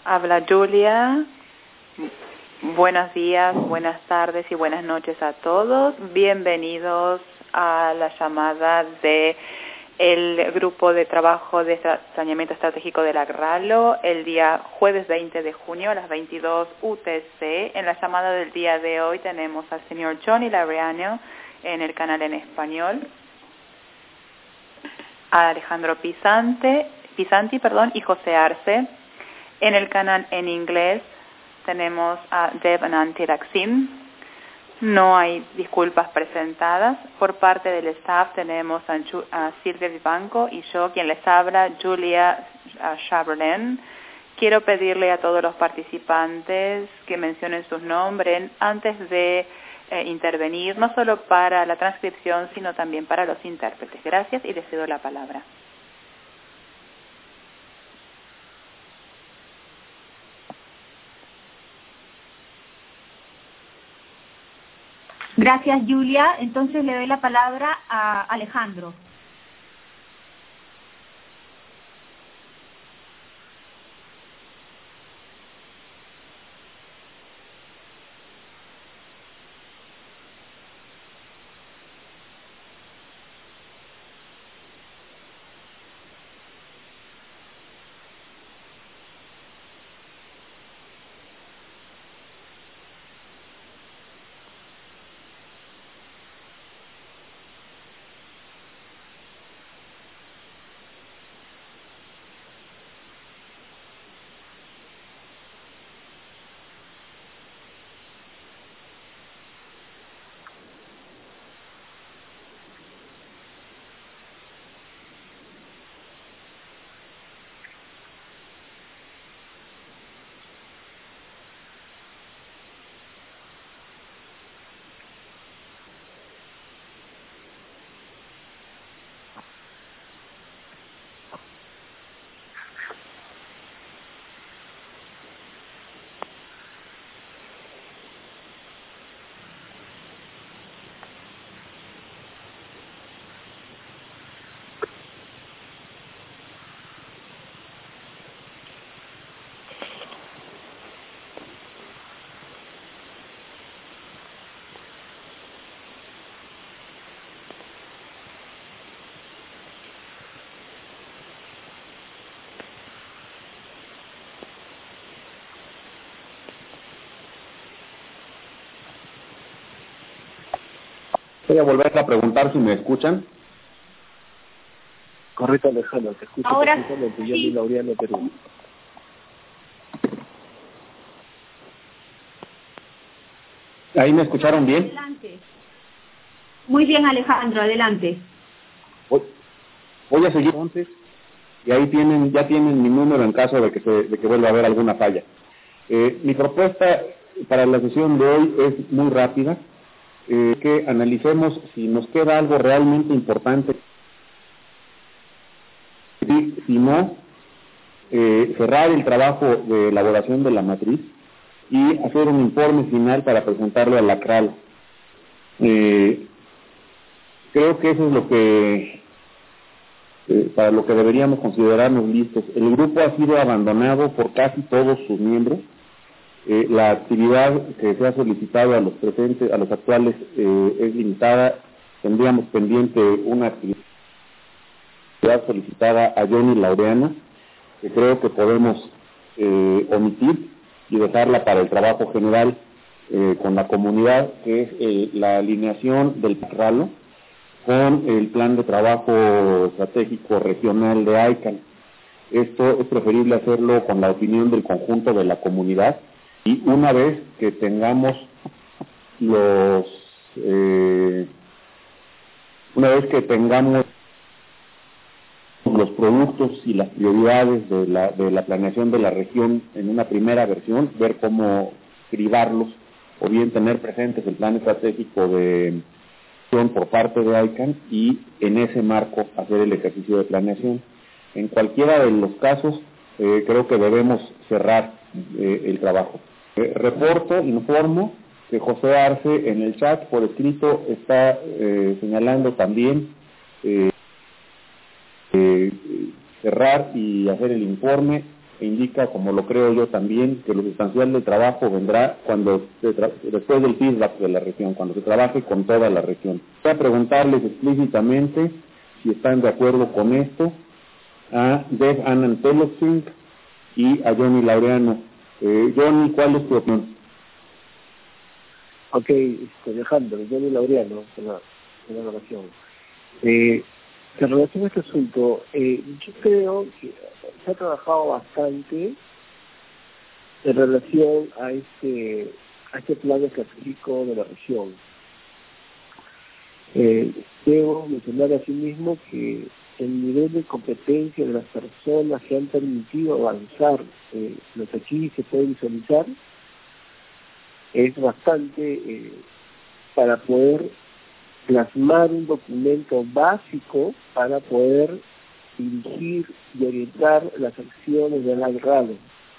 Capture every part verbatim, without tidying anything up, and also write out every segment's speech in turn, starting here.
Habla Julia. Buenos días, buenas tardes y buenas noches a todos. Bienvenidos a la llamada de el grupo de trabajo de saneamiento estratégico del Agralo el día jueves veinte de junio a las veintidós U T C. En la llamada del día de hoy tenemos al señor Johnny Laureano en el canal en español, a Alejandro Pisante, Pisanti perdón, y José Arce. En el canal en inglés tenemos a Deb Ananti Laksim. No hay disculpas presentadas. Por parte del staff tenemos a, a Silvia Vivanco y yo, quien les habla, Julia Chaberlin. Quiero pedirle a todos los participantes que mencionen sus nombres antes de eh, intervenir, no solo para la transcripción, sino también para los intérpretes. Gracias y les cedo la palabra. Gracias, Julia. Entonces le doy la palabra a Alejandro. Voy a volver a preguntar si me escuchan. Correcto, Alejandro, te escucho Ahora perfectamente. sí. Johnny Laureano, Perú. ¿Ahí me escucharon bien? Adelante. Muy bien, Alejandro, adelante. Voy, voy a seguir entonces, y ahí tienen, ya tienen mi número en caso de que, se, de que vuelva a haber alguna falla. Eh, mi propuesta para la sesión de hoy es muy rápida. Eh, que analicemos si nos queda algo realmente importante, y si no, eh, cerrar el trabajo de elaboración de la matriz y hacer un informe final para presentarlo a la C R A L. Eh, creo que eso es lo que eh, para lo que deberíamos considerarnos listos. El grupo ha sido abandonado por casi todos sus miembros. Eh, la actividad que se ha solicitado a los presentes, a los actuales, eh, es limitada. Tendríamos pendiente una actividad solicitada a Johnny Laureano, que creo que podemos eh, omitir y dejarla para el trabajo general eh, con la comunidad, que es eh, la alineación del PACRALO con el plan de trabajo estratégico regional de ICANN. Esto es preferible hacerlo con la opinión del conjunto de la comunidad. Y una vez que tengamos los, eh, una vez que tengamos los productos y las prioridades de la, de la planeación de la región en una primera versión, ver cómo cribarlos, o bien tener presentes el plan estratégico de por parte de ICANN y en ese marco hacer el ejercicio de planeación. En cualquiera de los casos, eh, creo que debemos cerrar eh, el trabajo. Eh, reporto, informo que José Arce en el chat por escrito está eh, señalando también eh, eh, cerrar y hacer el informe indica, como lo creo yo también, que lo sustancial del trabajo vendrá cuando se tra- después del feedback de la región, cuando se trabaje con toda la región. Voy a preguntarles explícitamente si están de acuerdo con esto a Dev Anand Telok-Singh y a Johnny Laureano. Eh, Johnny, ¿cuál es tu opinión? Ok, este, Alejandro, Johnny Laureano, con la, con la oración. Eh, en relación a este asunto, eh, yo creo que se ha trabajado bastante en relación a este, a este plan estratégico de la región. Eh, debo mencionar asimismo que el nivel de competencia de las personas que han permitido avanzar, eh, lo que aquí se puede visualizar, es bastante eh, para poder plasmar un documento básico para poder dirigir y orientar las acciones del agrado.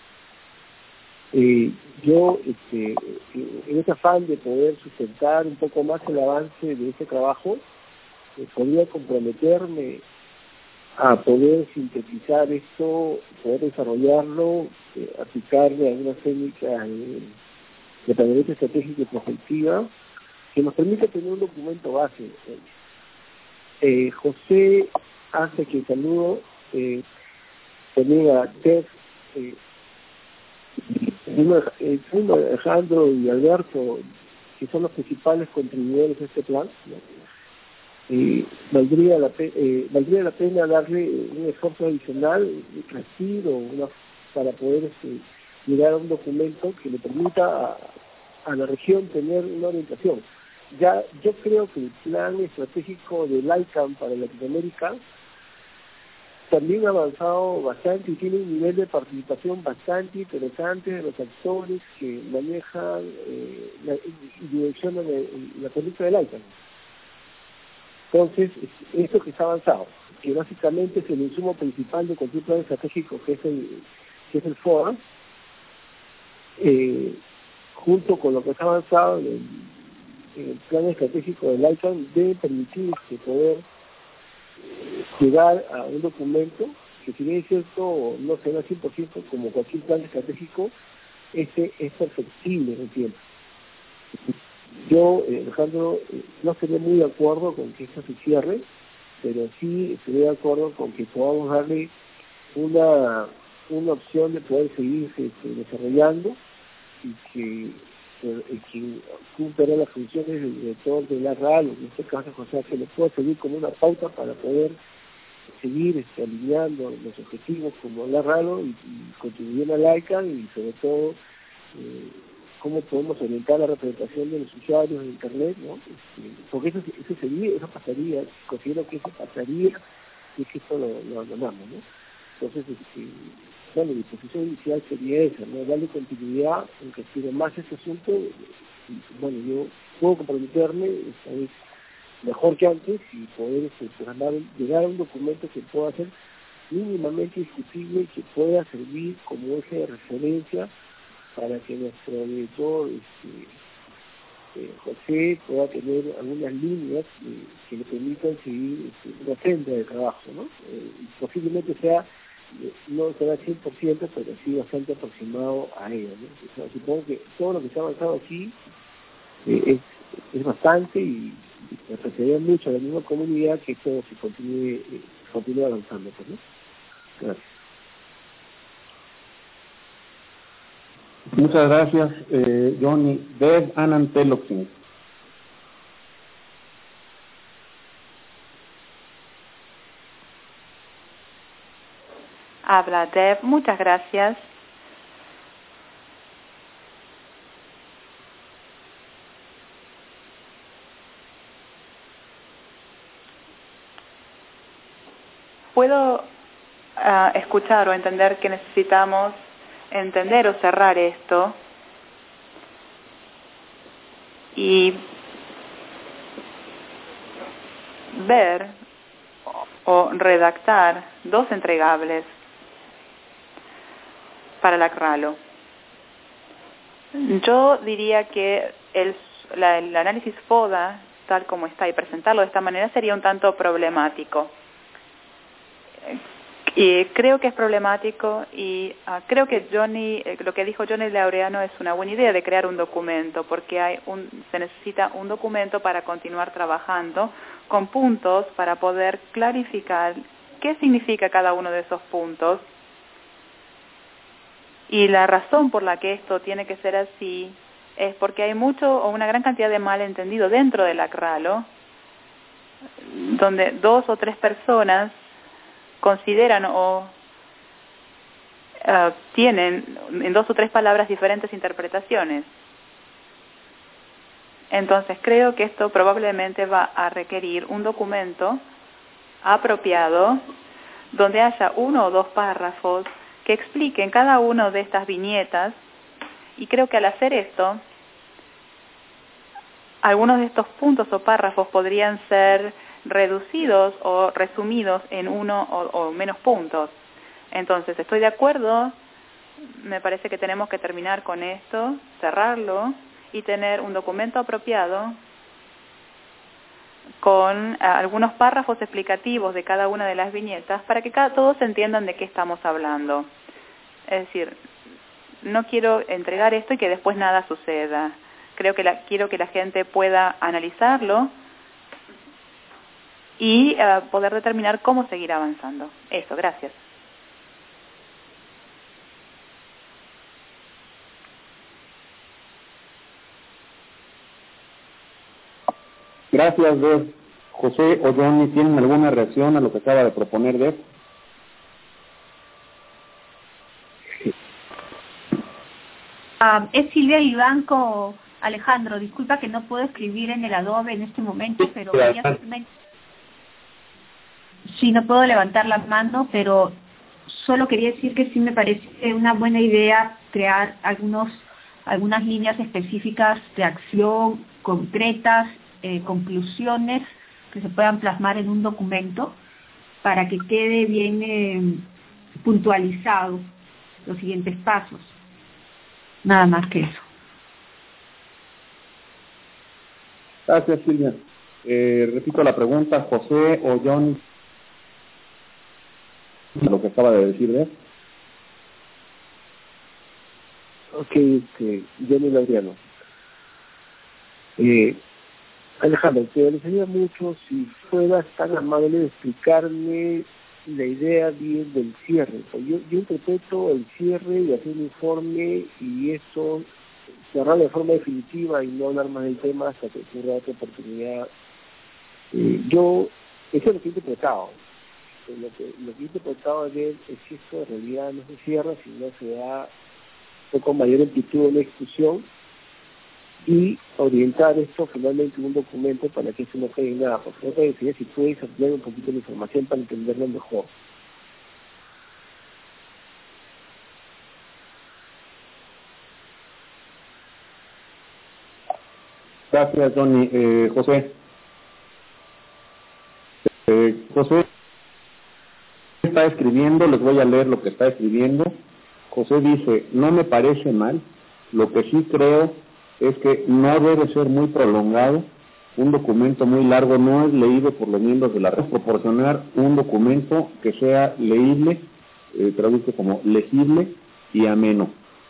Eh, yo, este, en ese afán de poder sustentar un poco más el avance de este trabajo, eh, podría comprometerme a poder sintetizar esto, poder desarrollarlo, eh, aplicarle algunas técnicas de, de planeamiento estratégico y prospectiva, que nos permite tener un documento base. Eh, José hace que saludo, eh, también a Dev, eh, el segundo Alejandro y Alberto, que son los principales contribuidores a este plan, ¿no? Eh, valdría, la pe eh, valdría la pena darle un esfuerzo adicional, un respiro, una, para poder este, llegar a un documento que le permita a, a la región tener una orientación. Ya, yo creo que el plan estratégico del ICANN para Latinoamérica también ha avanzado bastante y tiene un nivel de participación bastante interesante de los actores que manejan eh, la, y direccionan la política del ICANN. Entonces, esto que está avanzado, que básicamente es el insumo principal de cualquier plan estratégico, que es el, que es el FOA, eh, junto con lo que está avanzado en el, en el plan estratégico del ICANN, debe permitir que poder llegar a un documento que, si bien es cierto, no será cien por ciento como cualquier plan estratégico, ese es perfectible en el tiempo. Yo, eh, Alejandro, eh, no estaría muy de acuerdo con que esto se cierre, pero sí estaría de acuerdo con que podamos darle una, una opción de poder seguirse este, desarrollando y que, eh, que cumpla las funciones del director de la RAL, en este caso José, que le pueda seguir como una pauta para poder seguir este, alineando los objetivos como la RALO y, y contribuyendo al ICANN y sobre todo eh, cómo podemos orientar la representación de los usuarios de Internet, ¿no? Este, porque eso, eso sería, eso pasaría, considero que eso pasaría y que esto lo, lo abandonamos, ¿no? Entonces, este, bueno, mi posición inicial sería esa, ¿no? Darle continuidad, en que quiero más este asunto, y, bueno, yo puedo comprometerme, esta vez mejor que antes, y poder este, programar, llegar a un documento que pueda ser mínimamente discutible y que pueda servir como eje de referencia para que nuestro director este, eh, José pueda tener algunas líneas eh, que le permitan seguir este, una senda de trabajo, ¿no? Eh, posiblemente sea, eh, no será cien por ciento, pero sí bastante aproximado a ella, ¿no? O sea, supongo que todo lo que se ha avanzado aquí eh, es, es bastante y, y apreciaría mucho a la misma comunidad que todo se continúe, eh, continúe avanzando, pues, ¿no? Gracias. Muchas gracias, eh, Johnny. Dev Anand Telok-Singh. Habla Dev, muchas gracias. Puedo uh, escuchar o entender que necesitamos entender o cerrar esto y ver o, o redactar dos entregables para la CRALO. Yo diría que el, la, el análisis FODA, tal como está, y presentarlo de esta manera sería un tanto problemático. Y creo que es problemático y uh, creo que Johnny, eh, lo que dijo Johnny Laureano es una buena idea de crear un documento, porque hay un, se necesita un documento para continuar trabajando con puntos para poder clarificar qué significa cada uno de esos puntos y la razón por la que esto tiene que ser así es porque hay mucho o una gran cantidad de malentendido dentro del ACRALO, donde dos o tres personas consideran o uh, tienen en dos o tres palabras diferentes interpretaciones. Entonces creo que esto probablemente va a requerir un documento apropiado donde haya uno o dos párrafos que expliquen cada una de estas viñetas, y creo que al hacer esto algunos de estos puntos o párrafos podrían ser reducidos o resumidos en uno o, o menos puntos. Entonces, estoy de acuerdo, me parece que tenemos que terminar con esto, cerrarlo y tener un documento apropiado con uh, algunos párrafos explicativos de cada una de las viñetas para que cada, todos entiendan de qué estamos hablando. Es decir, no quiero entregar esto y que después nada suceda. Creo que la, quiero que la gente pueda analizarlo y uh, poder determinar cómo seguir avanzando. Eso, gracias. Gracias, Beth. José o Johnny, ¿tienen alguna reacción a lo que acaba de proponer Beth? Uh, es Silvia Vivanco. Alejandro, disculpa que no puedo escribir en el Adobe en este momento, pero quería simplemente... Sí, no puedo levantar la mano, pero solo quería decir que sí me parece una buena idea crear algunos algunas líneas específicas de acción concretas, eh, conclusiones que se puedan plasmar en un documento para que quede bien eh, puntualizado los siguientes pasos. Nada más que eso. Gracias, Silvia. Eh, repito la pregunta, José o John, lo que acaba de decir, ¿eh? Ok, este, Johnny Laureano. Eh, Alejandro, te agradecería mucho si fueras tan amable de explicarme la idea bien del cierre. Yo, yo interpreto el cierre y hacer un informe y eso, cerrar de forma definitiva y no hablar más del tema hasta que ocurra otra oportunidad. Eh, yo, eso es lo que he interpretado. Lo que, lo que he interpretado de él es que esto en realidad no se cierra, sino se da con mayor amplitud en la discusión y orientar esto finalmente en un documento para que eso no quede en nada. Por favor, te decía si puedes ampliar un poquito la información para entenderlo mejor. Gracias, Johnny. Eh, José. Eh, José está escribiendo, les voy a leer lo que está escribiendo. José dice, no me parece mal, lo que sí creo es que no debe ser muy prolongado, un documento muy largo no es leído por los miembros de la red, proporcionar un documento que sea leíble, eh, traduce como legible y ameno.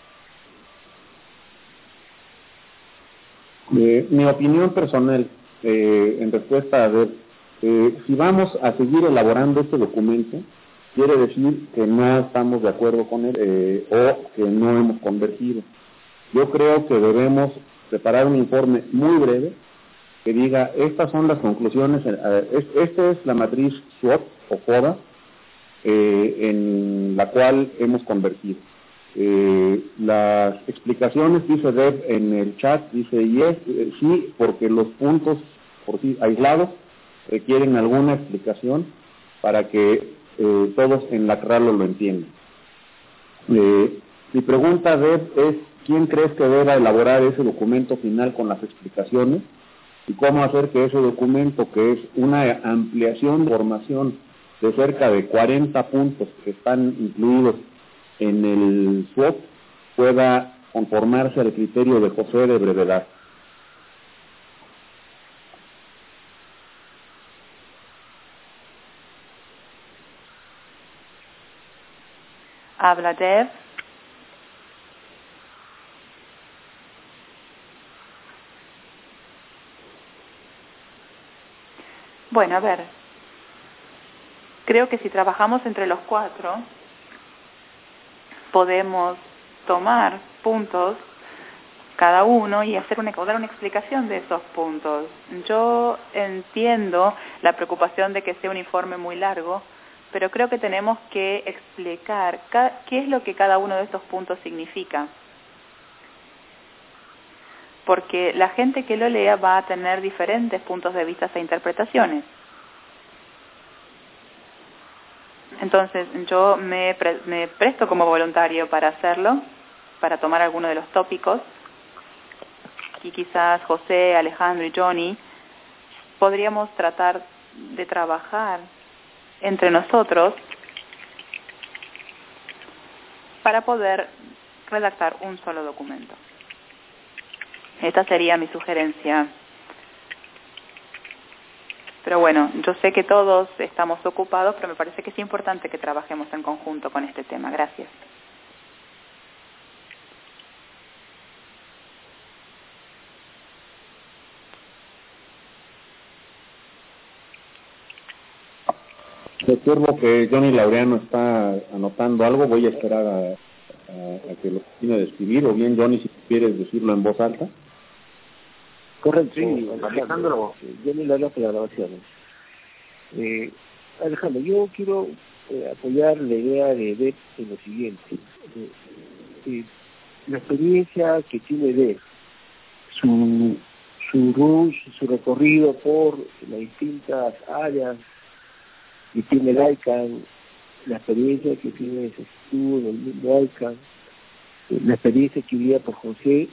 Eh, mi opinión personal, eh, en respuesta a ver, eh, si vamos a seguir elaborando este documento, quiere decir que no estamos de acuerdo con él eh, o que no hemos convergido. Yo creo que debemos preparar un informe muy breve que diga, estas son las conclusiones, eh, esta es la matriz SWOT o FODA eh, en la cual hemos convergido. Eh, las explicaciones, dice Deb en el chat, dice yes, eh, sí, porque los puntos por sí aislados requieren alguna explicación para que eh, todos en la CRALO lo entiendan. Eh, mi pregunta, Deb, es ¿quién crees que deba elaborar ese documento final con las explicaciones? Y cómo hacer que ese documento, que es una ampliación de información de cerca de cuarenta puntos que están incluidos en el SWOT, pueda conformarse al criterio de José de brevedad. Habla Dev. Bueno, a ver, creo que si trabajamos entre los cuatro, podemos tomar puntos cada uno y hacer una, dar una explicación de esos puntos. Yo entiendo la preocupación de que sea un informe muy largo, pero creo que tenemos que explicar qué es lo que cada uno de estos puntos significa. Porque la gente que lo lea va a tener diferentes puntos de vista e interpretaciones. Entonces, yo me, pre me presto como voluntario para hacerlo, para tomar alguno de los tópicos, y quizás José, Alejandro y Johnny podríamos tratar de trabajar entre nosotros para poder redactar un solo documento. Esta sería mi sugerencia. Pero bueno, yo sé que todos estamos ocupados, pero me parece que es importante que trabajemos en conjunto con este tema. Gracias. Recuerdo que Johnny Laureano está anotando algo. Voy a esperar a, a, a que lo termine de escribir, o bien Johnny, si quieres decirlo en voz alta. Correcto, sí, Alejandro. Johnny Laureano para las grabaciones. Eh, Alejandro, yo quiero eh, apoyar la idea de Dev en lo siguiente. Eh, eh, la experiencia que tiene Dev, su, su rush, su recorrido por las distintas áreas que tiene el ICANN, la experiencia que tiene ese estudio en el mismo ICANN, eh, la experiencia que vivía por José,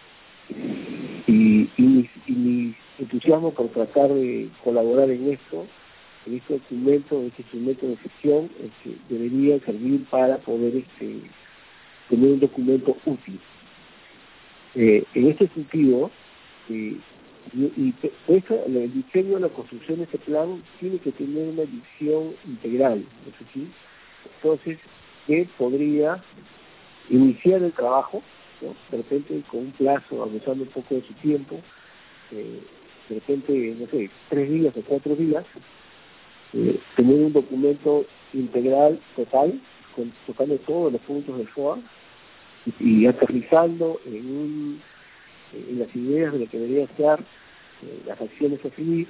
y, y, mi, y mi entusiasmo por tratar de colaborar en esto, en este documento, en este instrumento de gestión, este, debería servir para poder este, tener un documento útil. Eh, en este sentido, eh, y, y eso, el diseño, la construcción de este plan tiene que tener una visión integral, ¿no es así? Entonces, él podría iniciar el trabajo, ¿no? De repente con un plazo, abusando un poco de su tiempo, eh, de repente, no sé, tres días o cuatro días, eh, tener un documento integral, total, con, tocando todos los puntos del F O A y, y aterrizando en, un, en las ideas de lo que debería ser eh, las acciones a seguir.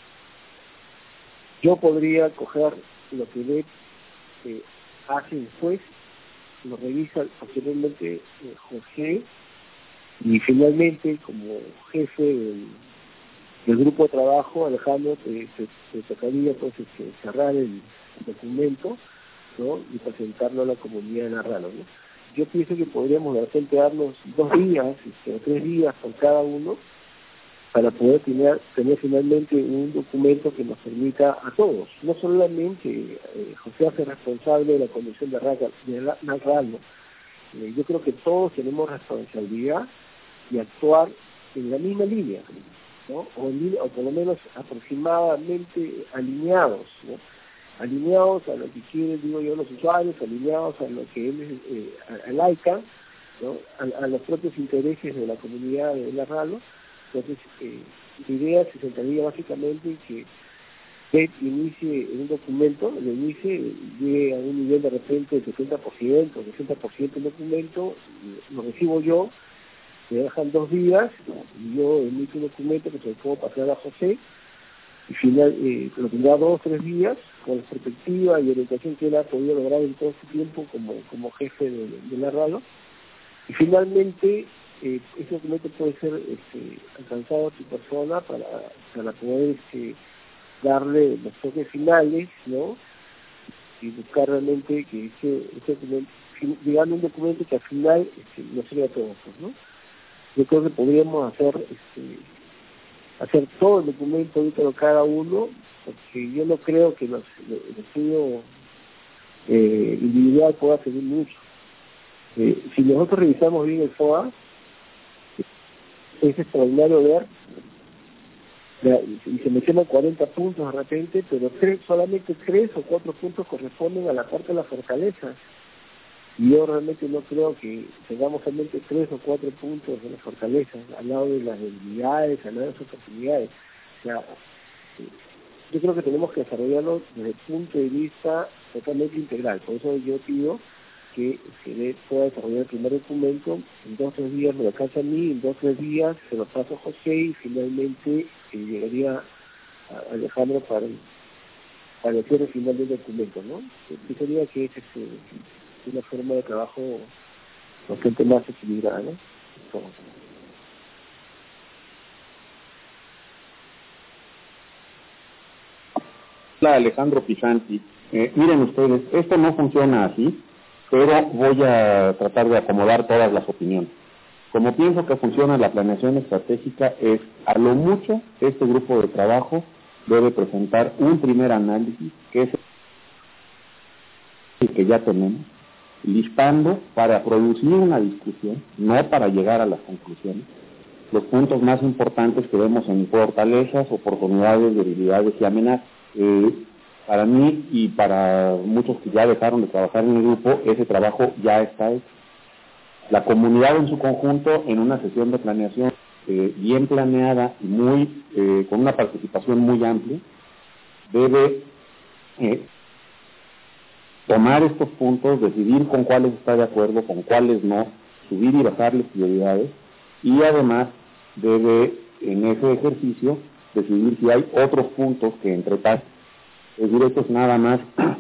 Yo podría coger lo que Dev eh, hace después, lo revisa posteriormente eh, José, y finalmente, como jefe del, del grupo de trabajo, Alejandro, te, te, te tocaría pues este, cerrar el documento, ¿no? Y presentarlo a la comunidad de Narralo, ¿no? Yo pienso que podríamos de repente darnos dos días este, o tres días por cada uno para poder tener, tener finalmente un documento que nos permita a todos, no solamente eh, José hace responsable de la conducción de Narralo, eh, yo creo que todos tenemos responsabilidad de actuar en la misma línea, ¿no? O, en, o por lo menos aproximadamente alineados, ¿no? Alineados a lo que quieren, digo yo, los usuarios, alineados a lo que es eh, al ICANN, ¿no? a, a los propios intereses de la comunidad de Narralo. Entonces, eh, la idea se centraría básicamente en que Dev inicie un documento, lo inicie, llegue a un nivel de repente de setenta por ciento, sesenta por ciento del documento, lo recibo yo, me dejan dos días, y yo emito un documento que se lo puedo pasar a José, y final, eh, lo tendrá dos o tres días, con la perspectiva y orientación que él ha podido lograr en todo este tiempo como, como jefe de, de la radio, y finalmente eh, ese documento puede ser este, alcanzado a tu persona para, para poder este, darle los toques finales, ¿no? Y buscar realmente que ese, ese documento, llegando a un documento que al final este, nos sirva a todos, ¿no? Yo creo que podríamos hacer este, hacer todo el documento ahorita de cada uno, porque yo no creo que los, el estudio eh, individual pueda servir mucho. Eh, si nosotros revisamos bien el F O A, es extraordinario ver, y se mencionan cuarenta puntos de repente, pero tres, solamente tres o cuatro puntos corresponden a la parte de las fortalezas. Y yo realmente no creo que tengamos solamente tres o cuatro puntos de las fortalezas, al lado de las debilidades, al lado de las oportunidades. O sea, yo creo que tenemos que desarrollarlo desde el punto de vista totalmente integral. Por eso yo pido que se pueda desarrollar el primer documento, en dos o tres días me lo alcanza a mí, en dos o tres días se lo paso a José y finalmente eh, llegaría a Alejandro para el, para el cierre final del documento, ¿no? Yo sería que es este, una forma de trabajo bastante más equilibrada, ¿no? Entonces, Alejandro Pisanti, eh, miren ustedes, esto no funciona así, pero voy a tratar de acomodar todas las opiniones. Como pienso que funciona la planeación estratégica es, a lo mucho, este grupo de trabajo debe presentar un primer análisis, que es el que ya tenemos, listando para producir una discusión, no para llegar a las conclusiones, los puntos más importantes que vemos en fortalezas, oportunidades, debilidades y amenazas. Eh, para mí y para muchos que ya dejaron de trabajar en el grupo, ese trabajo ya está hecho. La comunidad en su conjunto, en una sesión de planeación eh, bien planeada y muy eh, con una participación muy amplia, debe eh, tomar estos puntos, decidir con cuáles está de acuerdo, con cuáles no, subir y bajarles prioridades, y además debe en ese ejercicio decidir si hay otros puntos que entretar. Es decir, esto es nada más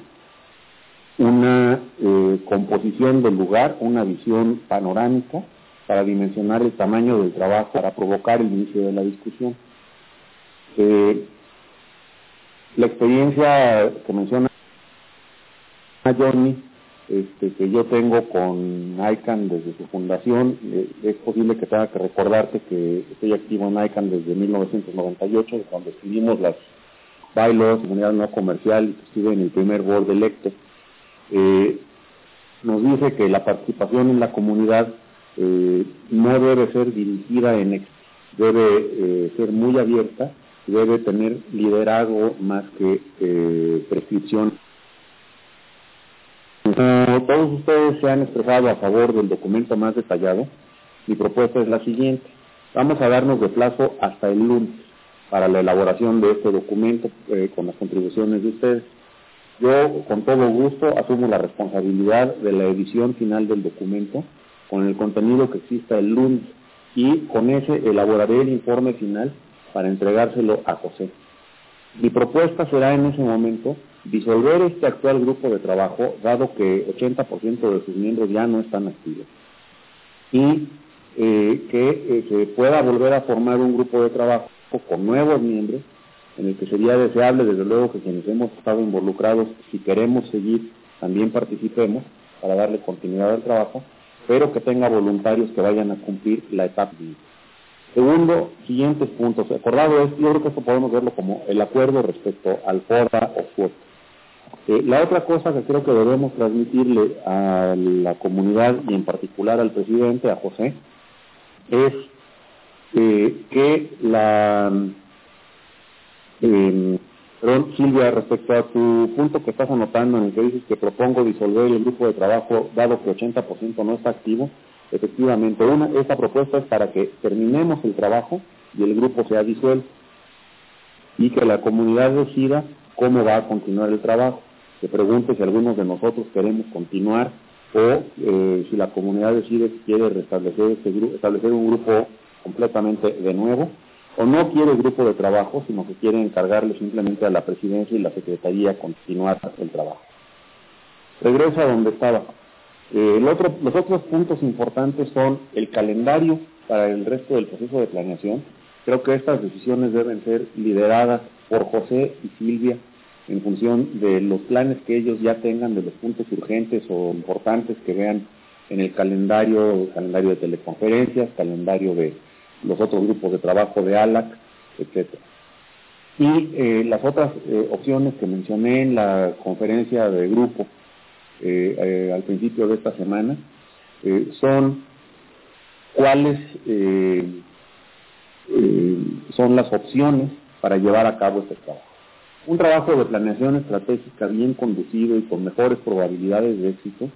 una eh, composición del lugar, una visión panorámica para dimensionar el tamaño del trabajo, para provocar el inicio de la discusión. Eh, la experiencia que menciona Johnny, este, que yo tengo con ICANN desde su fundación, eh, es posible que tenga que recordarte que estoy activo en ICANN desde mil novecientos noventa y ocho, cuando escribimos las bylaws, comunidad no comercial, y que estuve en el primer board electo. Eh, nos dice que la participación en la comunidad eh, no debe ser dirigida en ex, debe eh, ser muy abierta, debe tener liderazgo más que eh, prescripción. Como todos ustedes se han expresado a favor del documento más detallado, mi propuesta es la siguiente. Vamos a darnos de plazo hasta el lunes para la elaboración de este documento eh, con las contribuciones de ustedes. Yo, con todo gusto, asumo la responsabilidad de la edición final del documento con el contenido que exista el lunes y con ese elaboraré el informe final para entregárselo a José. Mi propuesta será en ese momento disolver este actual grupo de trabajo, dado que ochenta por ciento de sus miembros ya no están activos, y eh, que eh, se pueda volver a formar un grupo de trabajo con nuevos miembros, en el que sería deseable, desde luego, que quienes hemos estado involucrados, si queremos seguir, también participemos para darle continuidad al trabajo, pero que tenga voluntarios que vayan a cumplir la etapa. Segundo, siguientes puntos. Acordado es, yo creo que esto podemos verlo como el acuerdo respecto al FODA o FUOT. Eh, la otra cosa que creo que debemos transmitirle a la comunidad y en particular al presidente, a José, es eh, que la... Eh, perdón, Silvia, respecto a tu punto que estás anotando en el que dices que propongo disolver el grupo de trabajo dado que ochenta por ciento no está activo, efectivamente, una, esta propuesta es para que terminemos el trabajo y el grupo sea disuelto y que la comunidad decida cómo va a continuar el trabajo. Se pregunte si algunos de nosotros queremos continuar o eh, si la comunidad decide que quiere restablecer este grupo, establecer un grupo completamente de nuevo, o no quiere el grupo de trabajo, sino que quiere encargarle simplemente a la presidencia y la secretaría continuar el trabajo. Regreso a donde estaba. Eh, el otro, los otros puntos importantes son el calendario para el resto del proceso de planeación. Creo que estas decisiones deben ser lideradas por José y Silvia en función de los planes que ellos ya tengan, de los puntos urgentes o importantes que vean en el calendario, calendario de teleconferencias, calendario de los otros grupos de trabajo de ALAC, etcétera. Y eh, las otras eh, opciones que mencioné en la conferencia de grupo eh, eh, al principio de esta semana eh, son cuáles eh, eh, son las opciones para llevar a cabo este trabajo. Un trabajo de planeación estratégica bien conducido y con mejores probabilidades de éxito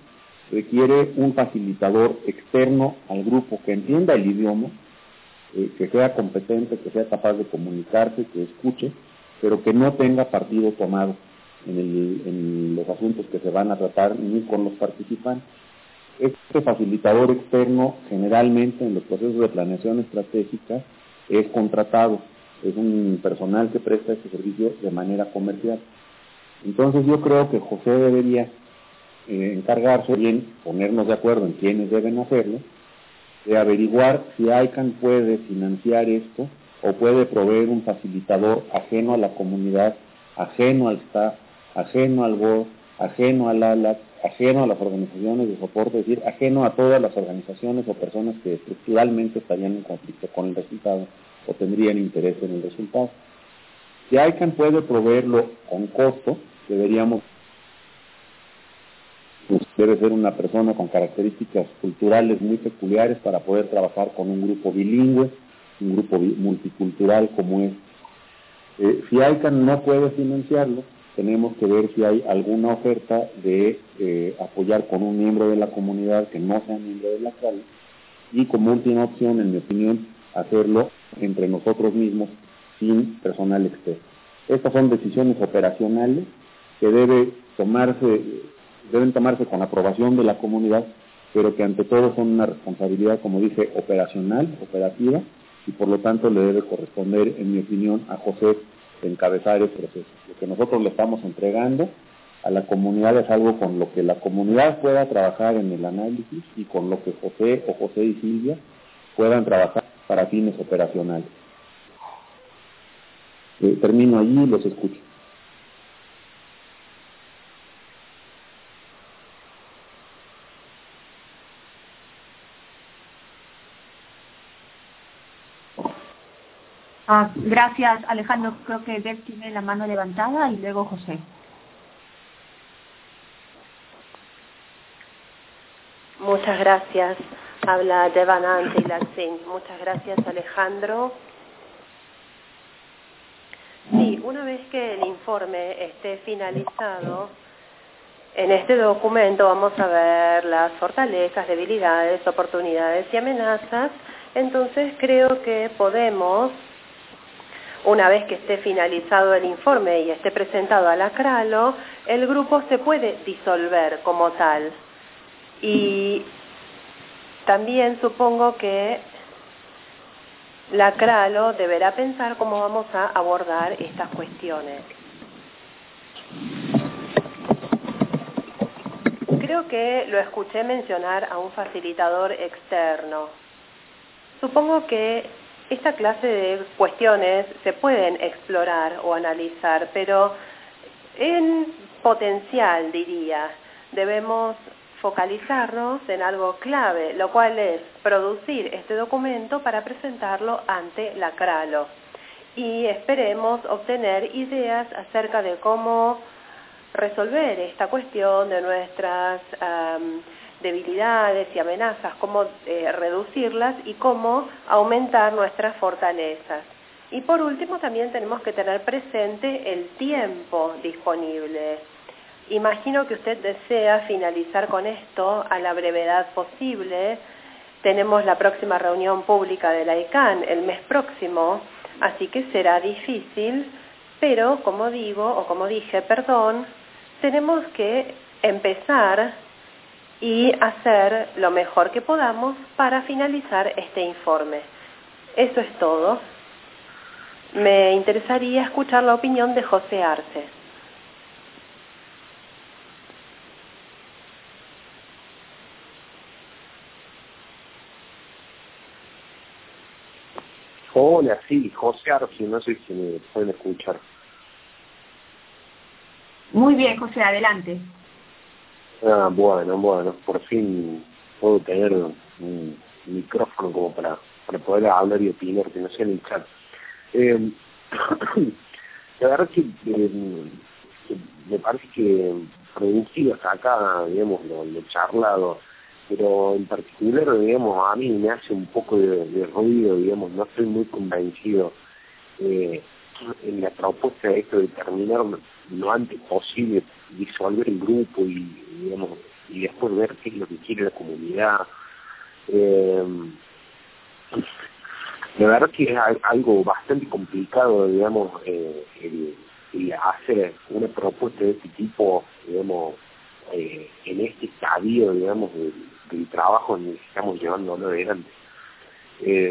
requiere un facilitador externo al grupo que entienda el idioma, eh, que sea competente, que sea capaz de comunicarse, que escuche, pero que no tenga partido tomado en, el, en los asuntos que se van a tratar ni con los participantes. Este facilitador externo generalmente en los procesos de planeación estratégica es contratado, es un personal que presta este servicio de manera comercial. Entonces yo creo que José debería eh, encargarse, bien ponernos de acuerdo en quiénes deben hacerlo, de averiguar si I C A N puede financiar esto o puede proveer un facilitador ajeno a la comunidad, ajeno al staff, ajeno al board, ajeno al A L A C, ajeno a las organizaciones de soporte, es decir, ajeno a todas las organizaciones o personas que estructuralmente estarían en conflicto con el resultado o tendrían interés en el resultado. Si I C A N puede proveerlo con costo, deberíamos, pues, debe ser una persona con características culturales muy peculiares para poder trabajar con un grupo bilingüe, un grupo multicultural como es. Eh, si I C A N no puede financiarlo, tenemos que ver si hay alguna oferta de eh, apoyar con un miembro de la comunidad que no sea miembro de la C R A L, y como última opción, en mi opinión, hacerlo entre nosotros mismos sin personal externo. Estas son decisiones operacionales que debe tomarse, deben tomarse con aprobación de la comunidad, pero que ante todo son una responsabilidad, como dije, operacional, operativa, y por lo tanto le debe corresponder, en mi opinión, a José encabezar el proceso. Lo que nosotros le estamos entregando a la comunidad es algo con lo que la comunidad pueda trabajar en el análisis y con lo que José o José y Silvia puedan trabajar para fines operacionales. Eh, termino allí y los escucho. Ah, gracias, Alejandro. Creo que Deb tiene la mano levantada y luego José. Muchas gracias. Habla Deb Ananti Laksin. Muchas gracias, Alejandro. Sí, una vez que el informe esté finalizado, en este documento vamos a ver las fortalezas, debilidades, oportunidades y amenazas. Entonces creo que podemos, una vez que esté finalizado el informe y esté presentado a la C R A L O, el grupo se puede disolver como tal. Y también supongo que la C R A L O deberá pensar cómo vamos a abordar estas cuestiones. Creo que lo escuché mencionar a un facilitador externo. Supongo que esta clase de cuestiones se pueden explorar o analizar, pero en potencial, diría, debemos focalizarnos en algo clave, lo cual es producir este documento para presentarlo ante la C R A L O. Y esperemos obtener ideas acerca de cómo resolver esta cuestión de nuestras um, debilidades y amenazas, cómo eh, reducirlas y cómo aumentar nuestras fortalezas. Y por último también tenemos que tener presente el tiempo disponible. Imagino que usted desea finalizar con esto a la brevedad posible. Tenemos la próxima reunión pública de la I C A N el mes próximo, así que será difícil, pero como digo, o como dije, perdón, tenemos que empezar y hacer lo mejor que podamos para finalizar este informe. Eso es todo. Me interesaría escuchar la opinión de José Arce. Hola, sí, José Arce, no sé si me pueden escuchar. Muy bien, José, adelante. Ah, bueno, bueno, por fin puedo tener un micrófono como para, para poder hablar y opinar, que no sea en el chat. Eh, la verdad que eh, me parece que producido hasta acá, digamos, lo, lo charlado, pero en particular, digamos, a mí me hace un poco de, de ruido, digamos, no estoy muy convencido eh, en la propuesta de esto de terminar lo antes posible, disolver el grupo y, digamos, y después ver qué es lo que quiere la comunidad. Eh, la verdad que es algo bastante complicado, digamos, eh, el, el hacer una propuesta de este tipo, digamos, eh, en este estadio, digamos, del, del trabajo en el que estamos llevándolo adelante. Eh,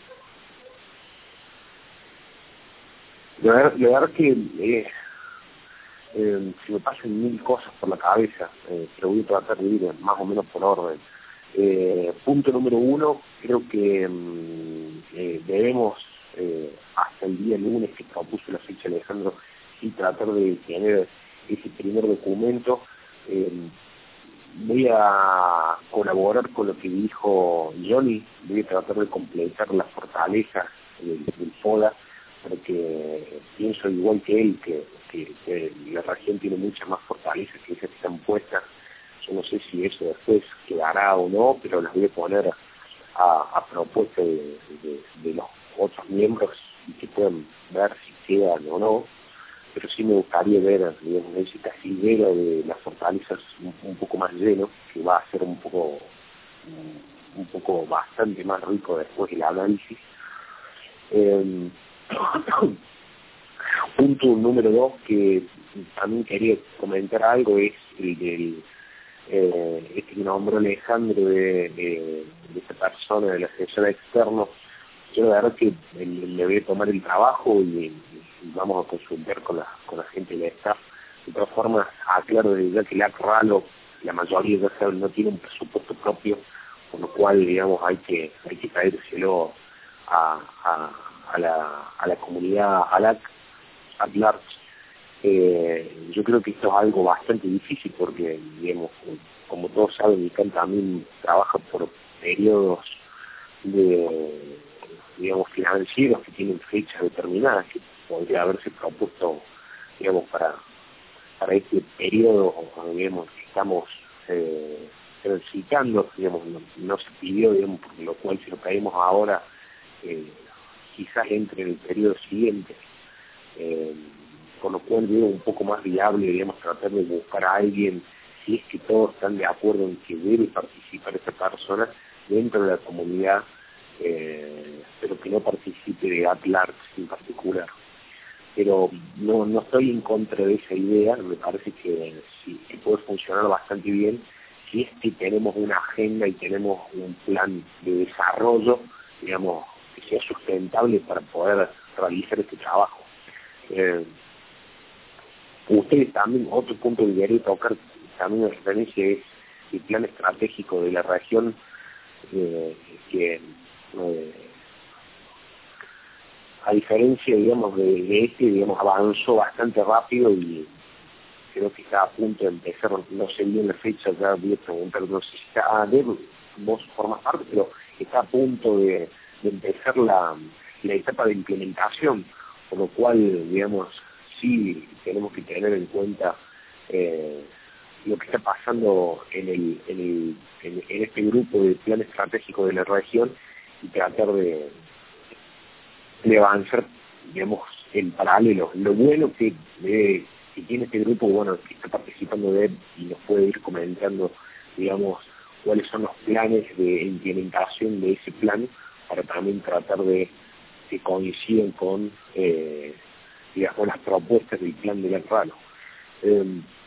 la, verdad, la verdad que eh, eh, se me pasan mil cosas por la cabeza, eh, pero voy a tratar de ir más o menos por orden. Eh, punto número uno, creo que mm, eh, debemos, eh, hasta el día lunes que propuso la fecha Alejandro, y tratar de tener ese primer documento. Eh, voy a colaborar con lo que dijo Johnny, voy a tratar de completar las fortalezas del, del FODA, porque pienso igual que él, que, que, que la región tiene muchas más fortalezas que esas que están puestas. Yo no sé si eso después quedará o no, pero las voy a poner a, a propuesta de, de, de los otros miembros y que puedan ver si quedan o no. Pero sí me gustaría ver, digamos, ese casillero de las fortalezas un, un poco más lleno, que va a ser un poco, un, un poco bastante más rico después del análisis. Eh, punto número dos, que también quería comentar algo, es el del eh, este que nombró Alejandro de, de, de esta persona, del asesor externo. Yo la verdad que le voy a tomar el trabajo y, y vamos a consultar con la, con la gente del staff. De todas formas, aclaro desde ya que el A C RALO, la mayoría ya saben, no tiene un presupuesto propio, por lo cual, digamos, hay que hay que traérselo a, a, a, la, a la comunidad A L A C, at large. Eh, yo creo que esto es algo bastante difícil porque, digamos, como todos saben, I C A N también trabaja por periodos de, digamos, financieros que tienen fechas determinadas que podría haberse propuesto, digamos, para para este periodo, digamos, que estamos eh, transitando, digamos, no, no se pidió, digamos, por lo cual si lo pedimos ahora, eh, quizás entre en el periodo siguiente, eh, con lo cual veo un poco más viable, digamos, tratar de buscar a alguien, si es que todos están de acuerdo en que debe participar esta persona dentro de la comunidad, eh, pero que no participe de at large en particular. Pero no, no estoy en contra de esa idea, me parece que sí, que puede funcionar bastante bien si es que tenemos una agenda y tenemos un plan de desarrollo, digamos, que sea sustentable para poder realizar este trabajo. Eh, ustedes también, otro punto que quería tocar también en referencia es el plan estratégico de la región, eh, que eh, a diferencia, digamos, de, de este, digamos, avanzó bastante rápido y creo que está a punto de empezar, no sé bien la fecha, ya voy a preguntar, no sé si está, ah, de, vos formas parte, pero está a punto de, de empezar la, la etapa de implementación, por lo cual, digamos, sí tenemos que tener en cuenta eh, lo que está pasando en, el, en, el, en, en este grupo de plan estratégico de la región y tratar de de avanzar, digamos, en paralelo. Lo bueno que, eh, que tiene este grupo, bueno, que está participando de él y nos puede ir comentando, digamos, cuáles son los planes de implementación de ese plan para también tratar de que coinciden con, eh, digamos, las propuestas del plan del RALO. Eh,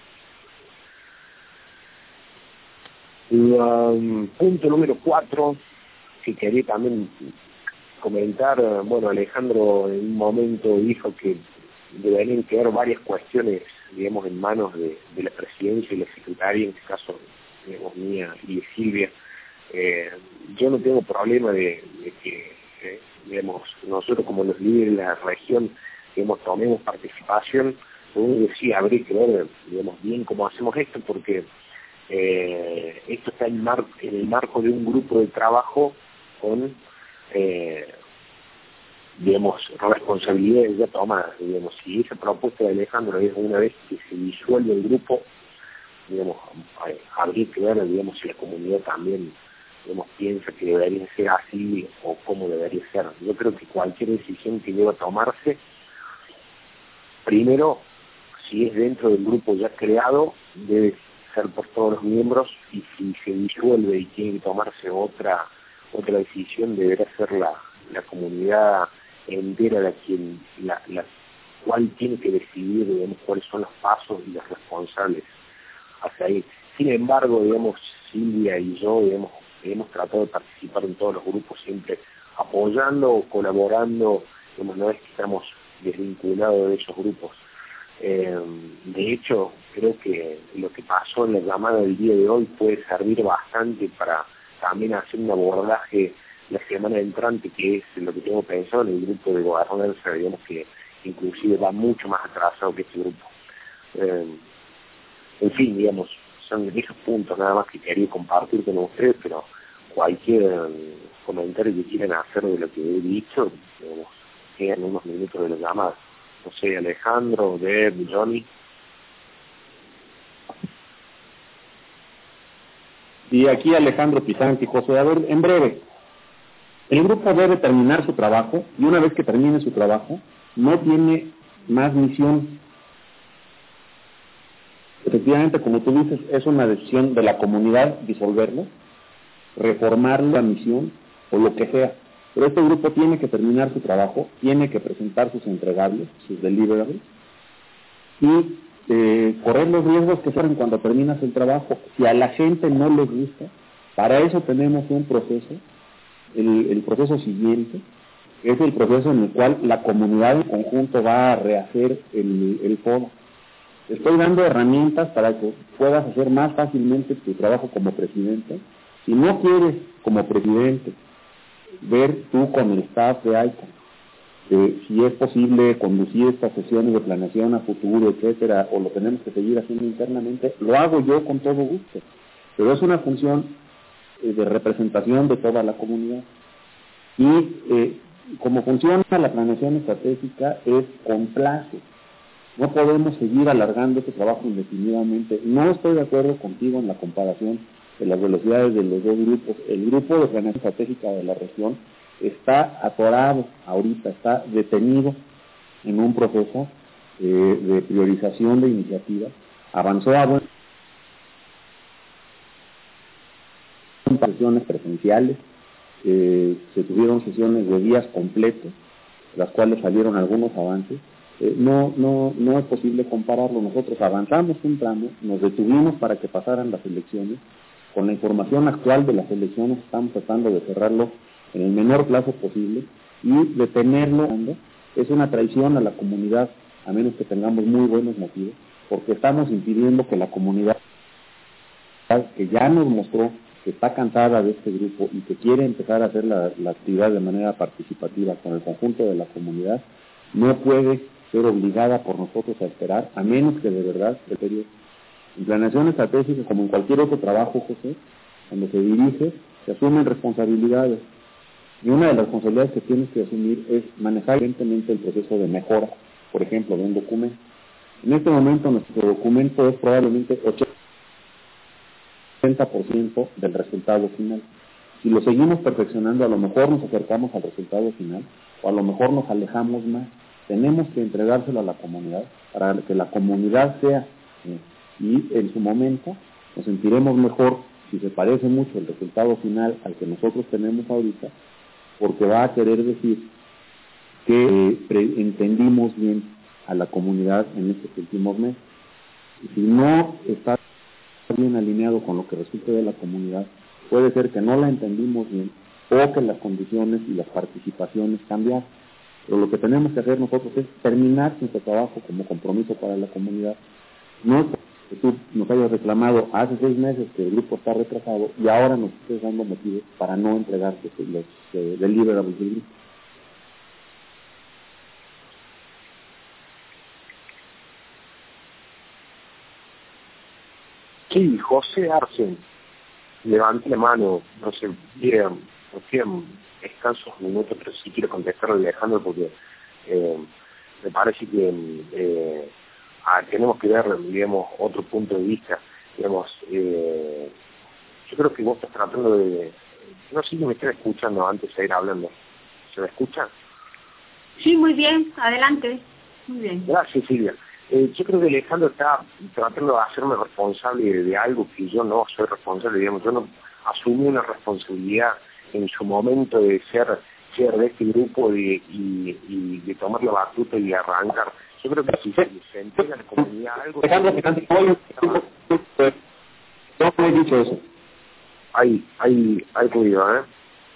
um, punto número cuatro, que quería también comentar, bueno, Alejandro en un momento dijo que deberían quedar varias cuestiones, digamos, en manos de, de la presidencia y la secretaria, en este caso, digamos, mía y de Silvia. Eh, yo no tengo problema de, de que, eh, digamos, nosotros como los líderes de la región, digamos, tomemos participación. Uno decía, habría que ver, digamos, bien cómo hacemos esto, porque eh, esto está en, mar en el marco de un grupo de trabajo con Eh, digamos, responsabilidades ya tomadas. Digamos, si esa propuesta de Alejandro es una vez que se disuelve el grupo, digamos, habría que ver, digamos, si la comunidad también, digamos, piensa que debería ser así o cómo debería ser. Yo creo que cualquier decisión que deba tomarse, primero, si es dentro del grupo ya creado, debe ser por todos los miembros, y si se disuelve y tiene que tomarse otra otra decisión, deberá ser la, la comunidad entera la quien la, la cual tiene que decidir, digamos, cuáles son los pasos y los responsables hacia ahí. Sin embargo, digamos, Silvia y yo, digamos, hemos tratado de participar en todos los grupos, siempre apoyando o colaborando, digamos, no es que estamos desvinculados de esos grupos. Eh, de hecho, creo que lo que pasó en la llamada del día de hoy puede servir bastante para también hacer un abordaje la semana entrante, que es lo que tengo pensado en el grupo de gobernanza, digamos, que inclusive va mucho más atrasado que este grupo. Eh, en fin, digamos, son esos puntos nada más que quería compartir con ustedes, pero cualquier comentario que quieran hacer de lo que he dicho, digamos, quedan unos minutos de la llamada. No sé, Alejandro, Deb, Johnny. Y aquí Alejandro Pisanti, José, a ver, en breve, el grupo debe terminar su trabajo, y una vez que termine su trabajo, no tiene más misión. Efectivamente, como tú dices, es una decisión de la comunidad disolverlo, reformar la misión o lo que sea. Pero este grupo tiene que terminar su trabajo, tiene que presentar sus entregables, sus deliverables, y eh, correr los riesgos que fueran cuando terminas el trabajo. Si a la gente no les gusta, para eso tenemos un proceso, el, el proceso siguiente, que es el proceso en el cual la comunidad en conjunto va a rehacer el, el foro. Estoy dando herramientas para que puedas hacer más fácilmente tu trabajo como presidente. Si no quieres, como presidente, ver tú con el staff de ICANN, eh, si es posible conducir estas sesiones de planeación a futuro, etcétera, o lo tenemos que seguir haciendo internamente, lo hago yo con todo gusto. Pero es una función eh, de representación de toda la comunidad. Y eh, como funciona la planeación estratégica es con plazos. No podemos seguir alargando este trabajo indefinidamente. No estoy de acuerdo contigo en la comparación de las velocidades de los dos grupos. El grupo de planeación estratégica de la región está atorado ahorita, está detenido en un proceso eh, de priorización de iniciativas. Avanzó a buenas sesiones presenciales, eh, se tuvieron sesiones de días completos, las cuales salieron algunos avances. Eh, no, no, no es posible compararlo. Nosotros avanzamos un tramo, nos detuvimos para que pasaran las elecciones. Con la información actual de las elecciones estamos tratando de cerrarlo en el menor plazo posible, y detenerlo es una traición a la comunidad, a menos que tengamos muy buenos motivos, porque estamos impidiendo que la comunidad, que ya nos mostró que está cansada de este grupo y que quiere empezar a hacer la, la actividad de manera participativa con el conjunto de la comunidad, no puede ser obligada por nosotros a esperar, a menos que de verdad el periodo. En planeación estratégica, como en cualquier otro trabajo, José, cuando se dirige, se asumen responsabilidades. Y una de las responsabilidades que tienes que asumir es manejar evidentemente el proceso de mejora, por ejemplo, de un documento. En este momento nuestro documento es probablemente ochenta por ciento del resultado final. Si lo seguimos perfeccionando, a lo mejor nos acercamos al resultado final, o a lo mejor nos alejamos más. Tenemos que entregárselo a la comunidad para que la comunidad sea, eh, y en su momento nos sentiremos mejor si se parece mucho el resultado final al que nosotros tenemos ahorita, porque va a querer decir que eh, entendimos bien a la comunidad en estos últimos meses. Y si no está bien alineado con lo que resulte de la comunidad, puede ser que no la entendimos bien, o que las condiciones y las participaciones cambiaron. Pero lo que tenemos que hacer nosotros es terminar nuestro trabajo como compromiso para la comunidad. No es que tú nos hayas reclamado hace seis meses que el grupo está retrasado y ahora nos estés dando motivos para no entregarte los eh, deliverables del grupo. Sí, José Arce, levante la mano, no sé, bien, nos quedan escasos minutos, pero sí quiero contestar a Alejandro porque eh, me parece que eh, ah, tenemos que ver, digamos, otro punto de vista. Digamos, eh, yo creo que vos estás tratando de... No sé si me estás escuchando antes de ir hablando. ¿Se me escucha? Sí, muy bien, adelante. Muy bien. Gracias, Silvia. Eh, yo creo que Alejandro está tratando de hacerme responsable de, de algo que yo no soy responsable, digamos, yo no asumí una responsabilidad en su momento de ser, ser de este grupo de, y, y de tomar la batuta y arrancar. Yo creo que si se, se entrega a la comunidad algo... Alejandro, no me he dicho eso. Hay, hay, hay ruido, ¿eh?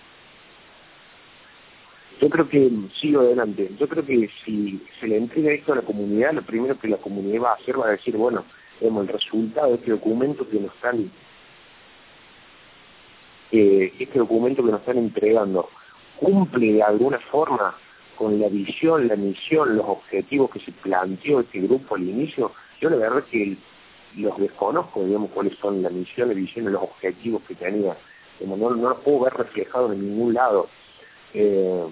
Yo creo que, sigo adelante, yo creo que si se le entrega esto a la comunidad, lo primero que la comunidad va a hacer va a decir, bueno, vemos el resultado de este documento que nos están, eh, este documento que nos están entregando, cumple de alguna forma con la visión, la misión, los objetivos que se planteó este grupo al inicio. Yo la verdad que los desconozco, digamos, cuáles son la misión, la visión y los objetivos que tenía. Como no, no los puedo ver reflejados en ningún lado. Eh,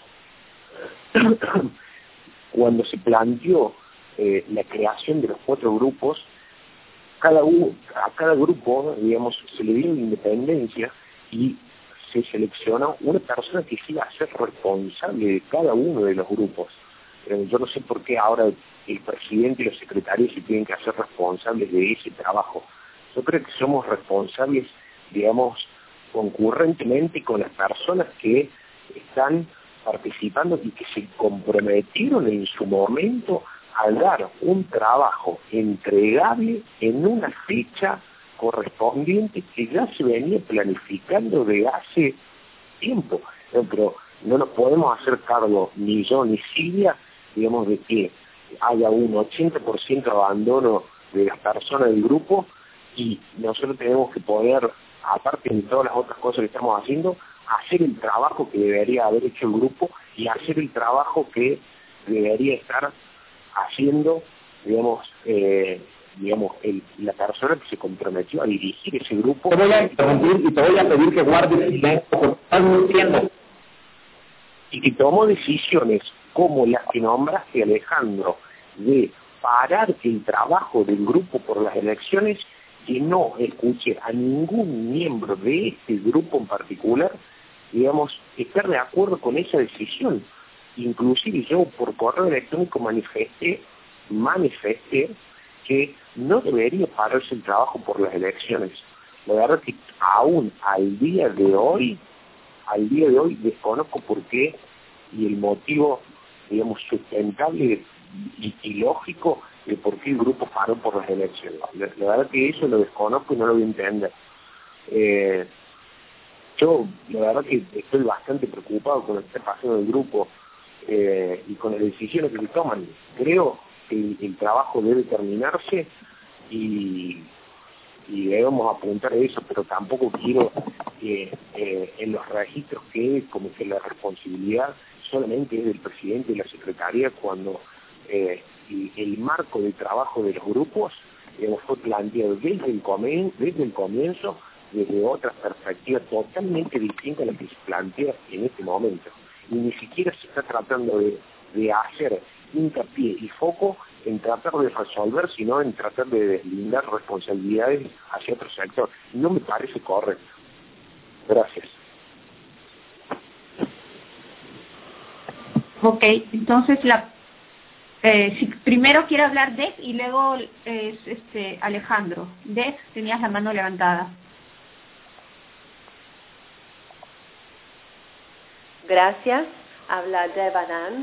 cuando se planteó eh, la creación de los cuatro grupos, cada uno, a cada grupo, digamos, se le dio independencia y se seleccionó una persona que se iba a ser responsable de cada uno de los grupos. Eh, yo no sé por qué ahora el presidente y los secretarios se tienen que hacer responsables de ese trabajo. Yo creo que somos responsables, digamos, concurrentemente con las personas que están participando y que se comprometieron en su momento a dar un trabajo entregable en una fecha correspondiente que ya se venía planificando de hace tiempo. No, pero no nos podemos hacer cargo, ni yo ni Silvia, digamos, de que haya un ochenta por ciento abandono de las personas del grupo y nosotros tenemos que poder, aparte de todas las otras cosas que estamos haciendo, hacer el trabajo que debería haber hecho el grupo y hacer el trabajo que debería estar haciendo, digamos, eh, digamos el, la persona que se comprometió a dirigir ese grupo. Te voy a interrumpir y te voy a pedir que guardes silencio porque estás mintiendo. Y que tomó decisiones como las que nombraste, Alejandro, de parar el trabajo del grupo por las elecciones, que no escuché a ningún miembro de este grupo en particular, digamos, estar de acuerdo con esa decisión. Inclusive yo por correo electrónico manifesté, manifesté que no debería pararse el trabajo por las elecciones. La verdad que aún al día de hoy, al día de hoy desconozco por qué y el motivo, digamos, sustentable y, y lógico de por qué el grupo paró por las elecciones. La, la verdad que eso lo desconozco y no lo voy a entender. Eh, yo, la verdad que estoy bastante preocupado con lo que está pasando en el grupo eh, y con las decisiones que se toman. Creo que el, el trabajo debe terminarse y, y debemos apuntar a eso, pero tampoco quiero que eh, en los registros quede como que la responsabilidad solamente es del presidente y la secretaría cuando eh, el, el marco de trabajo de los grupos eh, fue planteado desde el, comen, desde el comienzo, desde otra perspectiva totalmente distinta a la que se plantea en este momento. Y ni siquiera se está tratando de, de hacer hincapié y foco en tratar de resolver, sino en tratar de deslindar responsabilidades hacia otro sector. No me parece correcto. Gracias. Ok, entonces la eh, si primero quiere hablar Dez y luego eh, este Alejandro. Dez, tenías la mano levantada. Gracias. Habla Dev Anand.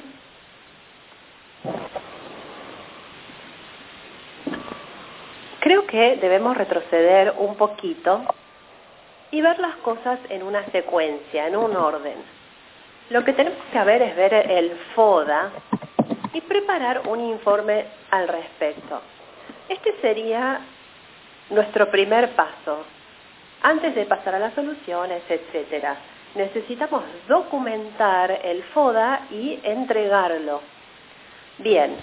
Creo que debemos retroceder un poquito y ver las cosas en una secuencia, en un orden. Lo que tenemos que ver es ver el FODA y preparar un informe al respecto. Este sería nuestro primer paso. Antes de pasar a las soluciones, etcétera, necesitamos documentar el FODA y entregarlo. Bien.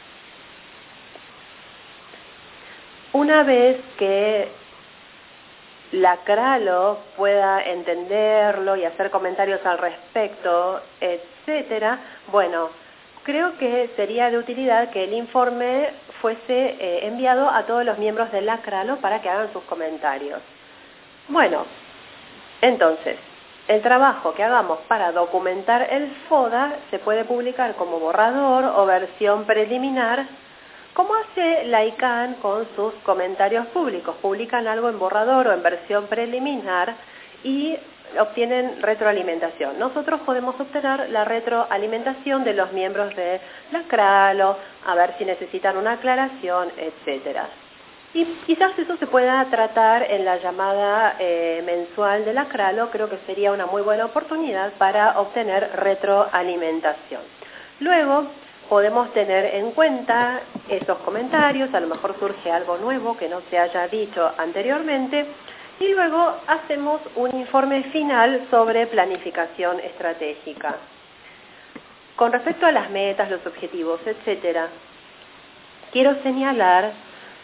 Una vez que la CRALO pueda entenderlo y hacer comentarios al respecto, etcétera, bueno, creo que sería de utilidad que el informe fuese eh, enviado a todos los miembros de la CRALO para que hagan sus comentarios. Bueno, entonces, el trabajo que hagamos para documentar el FODA se puede publicar como borrador o versión preliminar ¿Cómo hace la I C A N con sus comentarios públicos? Publican algo en borrador o en versión preliminar y obtienen retroalimentación. Nosotros podemos obtener la retroalimentación de los miembros de la CRALO, a ver si necesitan una aclaración, etcétera. Y quizás eso se pueda tratar en la llamada eh, mensual de la CRALO. Creo que sería una muy buena oportunidad para obtener retroalimentación. Luego podemos tener en cuenta esos comentarios, a lo mejor surge algo nuevo que no se haya dicho anteriormente, y luego hacemos un informe final sobre planificación estratégica. Con respecto a las metas, los objetivos, etcétera, quiero señalar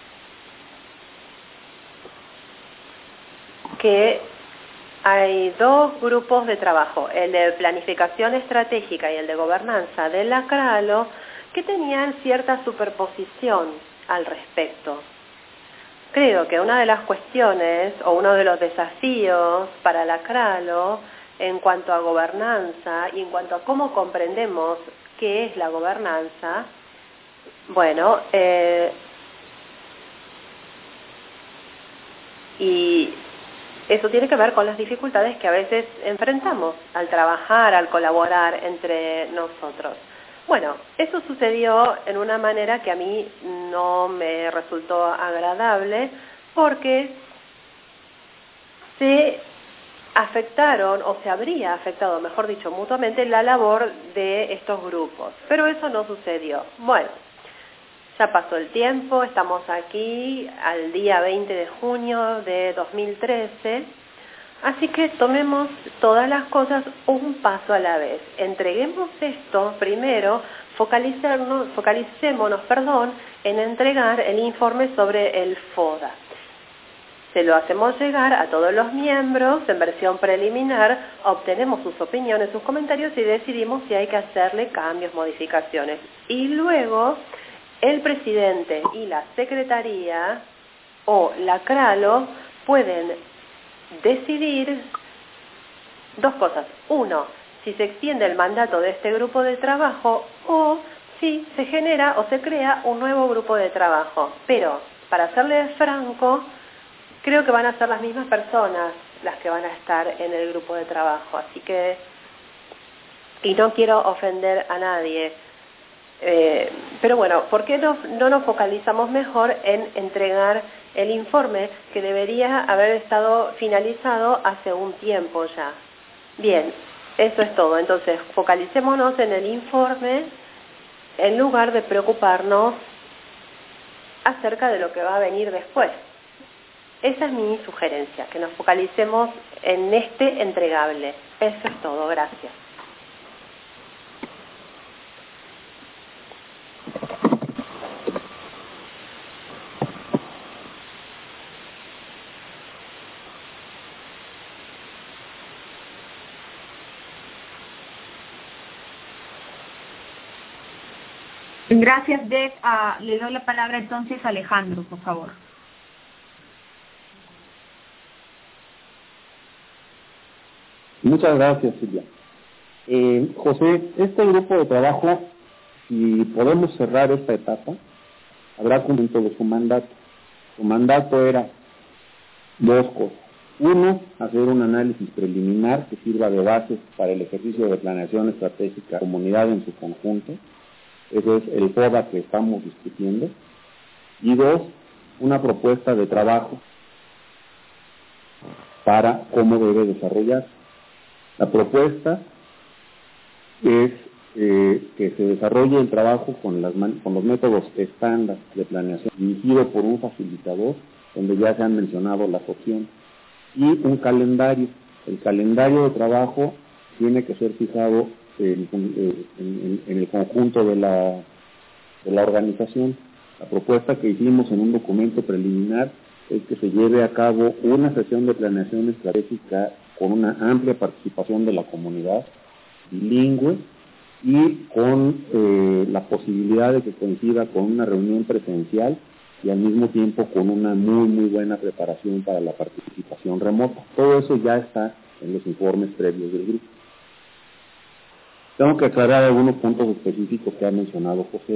que hay dos grupos de trabajo, el de planificación estratégica y el de gobernanza de la CRALO, que tenían cierta superposición al respecto. Creo que una de las cuestiones o uno de los desafíos para la CRALO en cuanto a gobernanza y en cuanto a cómo comprendemos qué es la gobernanza, bueno, eh, y eso tiene que ver con las dificultades que a veces enfrentamos al trabajar, al colaborar entre nosotros. Bueno, eso sucedió en una manera que a mí no me resultó agradable porque se afectaron o se habría afectado, mejor dicho, mutuamente la labor de estos grupos. Pero eso no sucedió. Bueno, ya pasó el tiempo, estamos aquí al día veinte de junio de dos mil trece, así que tomemos todas las cosas un paso a la vez. Entreguemos esto primero, focalicémonos, focalicémonos perdón, en entregar el informe sobre el FODA. Se lo hacemos llegar a todos los miembros en versión preliminar, obtenemos sus opiniones, sus comentarios y decidimos si hay que hacerle cambios, modificaciones. Y luego el presidente y la secretaría o la CRALO pueden decidir dos cosas. Uno, si se extiende el mandato de este grupo de trabajo o si se genera o se crea un nuevo grupo de trabajo. Pero, para serles franco, creo que van a ser las mismas personas las que van a estar en el grupo de trabajo. Así que, y no quiero ofender a nadie, Eh, pero bueno, ¿por qué no, no nos focalizamos mejor en entregar el informe que debería haber estado finalizado hace un tiempo ya? Bien, eso es todo. Entonces, focalicémonos en el informe en lugar de preocuparnos acerca de lo que va a venir después. Esa es mi sugerencia, que nos focalicemos en este entregable. Eso es todo. Gracias. Gracias, Deb. Uh, le doy la palabra entonces a Alejandro, por favor. Muchas gracias, Silvia. Eh, José, este grupo de trabajo, si podemos cerrar esta etapa, habrá cumplido de su mandato. Su mandato era dos cosas. Uno, hacer un análisis preliminar que sirva de base para el ejercicio de planeación estratégica comunidad en su conjunto. Ese es el FODA que estamos discutiendo. Y dos, una propuesta de trabajo para cómo debe desarrollarse. La propuesta es eh, que se desarrolle el trabajo con, las man con los métodos estándar de planeación, dirigido por un facilitador, donde ya se han mencionado las opciones, y un calendario. El calendario de trabajo tiene que ser fijado en, en, en, en el conjunto de la, de la organización. La propuesta que hicimos en un documento preliminar es que se lleve a cabo una sesión de planeación estratégica con una amplia participación de la comunidad, bilingüe, y con eh, la posibilidad de que coincida con una reunión presencial y al mismo tiempo con una muy muy buena preparación para la participación remota. Todo eso ya está en los informes previos del grupo. Tengo que aclarar algunos puntos específicos que ha mencionado José.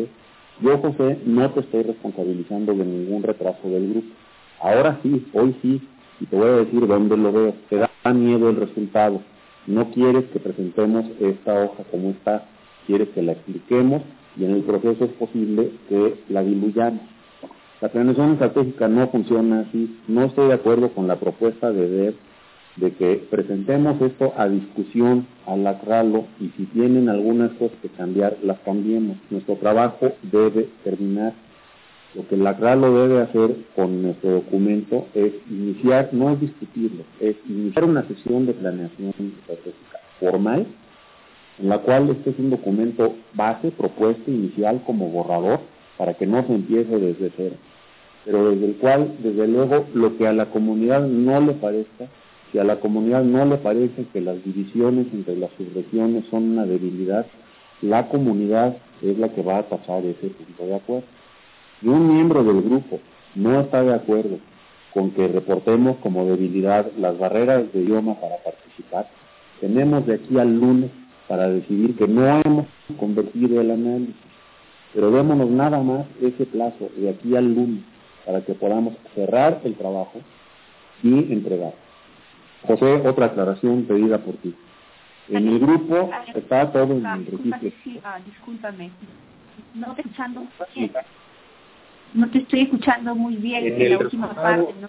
Yo, José, no te estoy responsabilizando de ningún retraso del grupo. Ahora sí, hoy sí, y te voy a decir dónde lo veo. Te da miedo el resultado. No quieres que presentemos esta hoja como está, quieres que la expliquemos y en el proceso es posible que la diluyamos. La planeación estratégica no funciona así. No estoy de acuerdo con la propuesta de D E P de que presentemos esto a discusión, a la CRALO, y si tienen algunas cosas que cambiar, las cambiemos. Nuestro trabajo debe terminar. Lo que la CRALO debe hacer con nuestro documento es iniciar, no es discutirlo, es iniciar una sesión de planeación estratégica formal, en la cual este es un documento base, propuesta inicial como borrador, para que no se empiece desde cero, pero desde el cual, desde luego, lo que a la comunidad no le parezca, si a la comunidad no le parece que las divisiones entre las subregiones son una debilidad, la comunidad es la que va a tachar ese punto de acuerdo. Si un miembro del grupo no está de acuerdo con que reportemos como debilidad las barreras de idioma para participar, tenemos de aquí al lunes para decidir que no hemos convertido el análisis, pero démonos nada más ese plazo de aquí al lunes para que podamos cerrar el trabajo y entregar. José, otra aclaración pedida por ti. En el grupo está todo en el registro. Sí, ah, discúlpame, no te escuchando bien. No te estoy escuchando muy bien en, en la última resultado... parte. ¿No?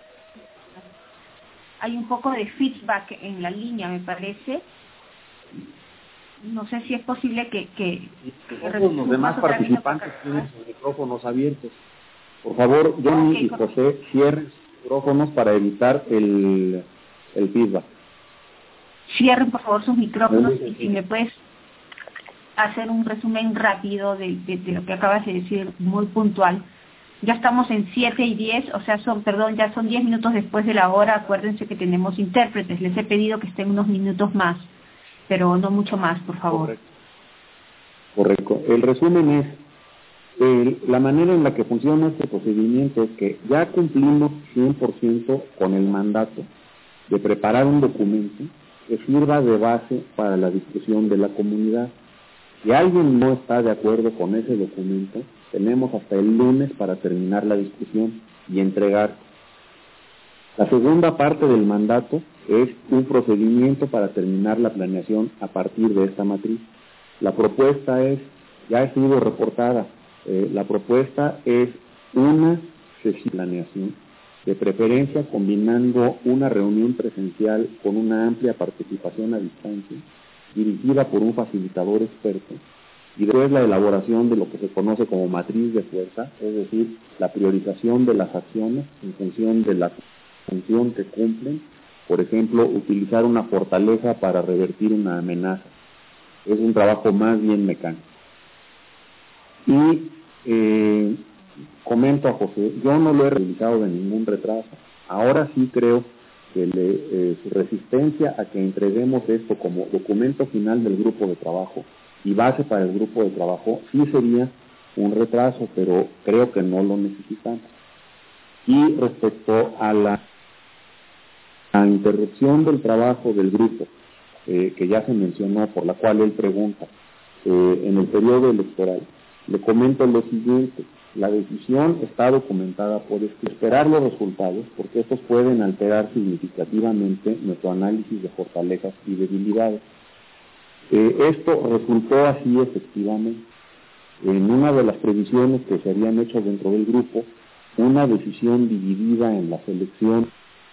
Hay un poco de feedback en la línea, me parece. No sé si es posible que... que, que todos los demás participantes tienen sus micrófonos abiertos. Por favor, Johnny okay, y José, cierren sus micrófonos para evitar el... el feedback. Cierren por favor sus micrófonos y si me puedes hacer un resumen rápido de, de, de lo que acabas de decir, muy puntual. Ya estamos en siete y diez, o sea, son, perdón, ya son diez minutos después de la hora. Acuérdense que tenemos intérpretes. Les he pedido que estén unos minutos más, pero no mucho más, por favor. Correcto. Correcto. El resumen es, el, la manera en la que funciona este procedimiento es que ya cumplimos cien por ciento con el mandato de preparar un documento que sirva de base para la discusión de la comunidad. Si alguien no está de acuerdo con ese documento, tenemos hasta el lunes para terminar la discusión y entregar. La segunda parte del mandato es un procedimiento para terminar la planeación a partir de esta matriz. La propuesta es, ya ha sido reportada, eh, la propuesta es una sesión de planeación, de preferencia combinando una reunión presencial con una amplia participación a distancia, dirigida por un facilitador experto, y después la elaboración de lo que se conoce como matriz de fuerza, es decir, la priorización de las acciones en función de la función que cumplen, por ejemplo, utilizar una fortaleza para revertir una amenaza. Es un trabajo más bien mecánico. Y eh, comento a José, yo no lo he realizado de ningún retraso. Ahora sí creo que le, eh, su resistencia a que entreguemos esto como documento final del grupo de trabajo y base para el grupo de trabajo sí sería un retraso, pero creo que no lo necesitamos. Y respecto a la, a la interrupción del trabajo del grupo, eh, que ya se mencionó, por la cual él pregunta, eh, en el periodo electoral, le comento lo siguiente: la decisión está documentada por esperar los resultados, porque estos pueden alterar significativamente nuestro análisis de fortalezas y debilidades. Eh, esto resultó así efectivamente. En una de las previsiones que se habían hecho dentro del grupo, una decisión dividida en la selección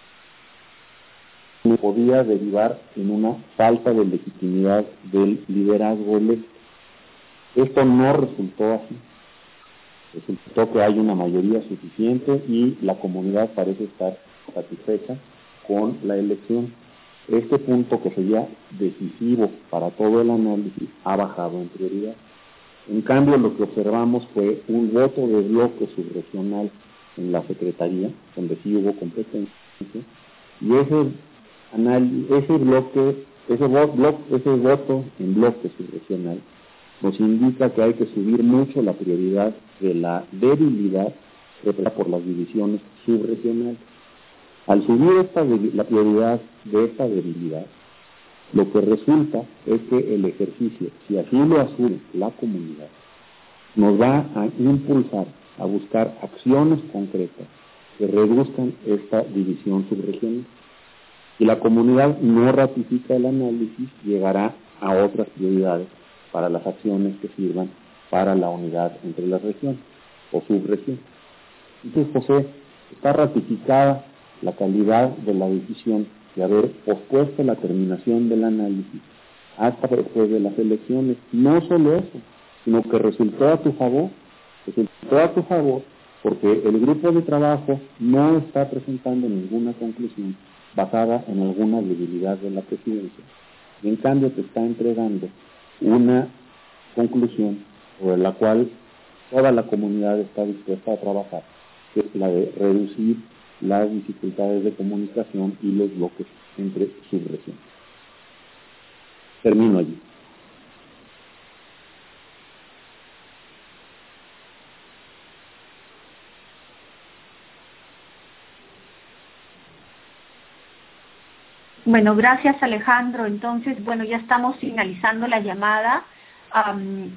podía derivar en una falta de legitimidad del liderazgo electo. Esto no resultó así. Resultó que hay una mayoría suficiente y la comunidad parece estar satisfecha con la elección. Este punto, que sería decisivo para todo el análisis, ha bajado en prioridad. En cambio, lo que observamos fue un voto de bloque subregional en la Secretaría, donde sí hubo competencia, y ese, análisis, ese bloque, ese, vo, bloque, ese voto en bloque subregional nos indica que hay que subir mucho la prioridad de la debilidad representada por las divisiones subregionales. Al subir esta la prioridad de esta debilidad, lo que resulta es que el ejercicio, si así lo asume la comunidad, nos va a impulsar a buscar acciones concretas que reduzcan esta división subregional. Si la comunidad no ratifica el análisis, llegará a otras prioridades para las acciones que sirvan para la unidad entre las regiones o subregiones. Entonces, José, está ratificada la calidad de la decisión de haber pospuesto la terminación del análisis hasta después de las elecciones. No solo eso, sino que resultó a tu favor, resultó a tu favor porque el grupo de trabajo no está presentando ninguna conclusión basada en alguna debilidad de la presidencia. Y en cambio te está entregando una conclusión sobre la cual toda la comunidad está dispuesta a trabajar, que es la de reducir las dificultades de comunicación y los bloques entre subregiones. Termino allí. Bueno, gracias Alejandro. Entonces, bueno, ya estamos finalizando la llamada. Um,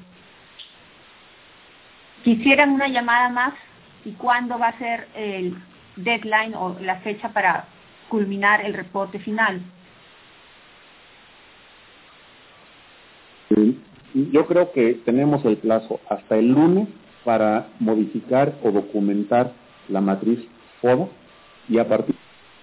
¿Quisieran una llamada más? ¿Y cuándo va a ser el deadline o la fecha para culminar el reporte final? Yo creo que tenemos el plazo hasta el lunes para modificar o documentar la matriz FODA y a partir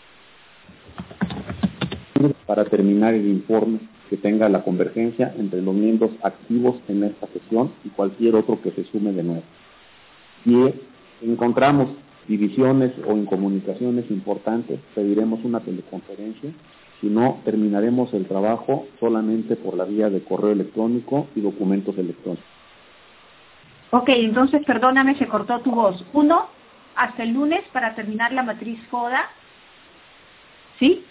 para terminar el informe que tenga la convergencia entre los miembros activos en esta sesión y cualquier otro que se sume de nuevo. Si encontramos divisiones o incomunicaciones importantes, pediremos una teleconferencia, si no, terminaremos el trabajo solamente por la vía de correo electrónico y documentos electrónicos. Ok, entonces perdóname, se cortó tu voz. Uno, hasta el lunes para terminar la matriz FODA, ¿sí?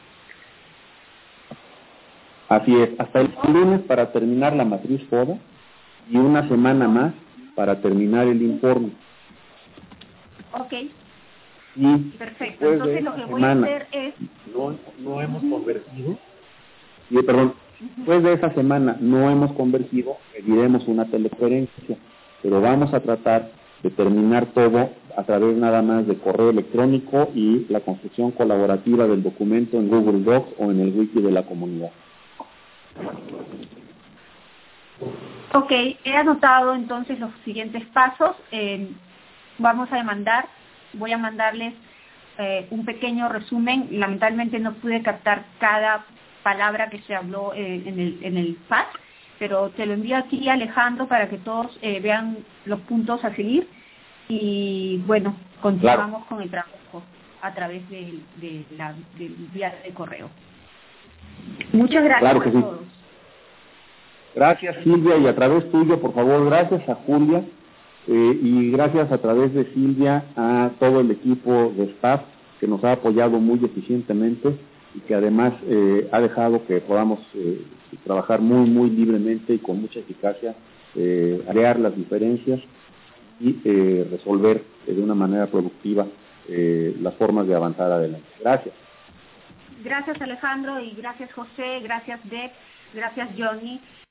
Así es, hasta el lunes para terminar la matriz FODA y una semana más para terminar el informe. Ok. Y perfecto, entonces lo que voy semana, a hacer es... No, no hemos convergido, y, perdón, después de esa semana no hemos convergido, pediremos una teleconferencia, pero vamos a tratar de terminar todo a través nada más de correo electrónico y la construcción colaborativa del documento en Google Docs o en el wiki de la comunidad. Ok, he anotado entonces los siguientes pasos. Eh, vamos a demandar, voy a mandarles eh, un pequeño resumen. Lamentablemente no pude captar cada palabra que se habló eh, en el en el chat, pero te lo envío aquí, Alejandro, para que todos eh, vean los puntos a seguir. Y bueno, continuamos claro. con el trabajo a través de, de la del vía de correo. Muchas gracias claro que a sí. todos. Gracias, Silvia, y a través tuyo, por favor, gracias a Julia, eh, y gracias a través de Silvia a todo el equipo de staff que nos ha apoyado muy eficientemente y que además eh, ha dejado que podamos eh, trabajar muy, muy libremente y con mucha eficacia, eh, crear las diferencias y eh, resolver eh, de una manera productiva eh, las formas de avanzar adelante. Gracias. Gracias, Alejandro, y gracias, José, gracias, Deb, gracias, Johnny.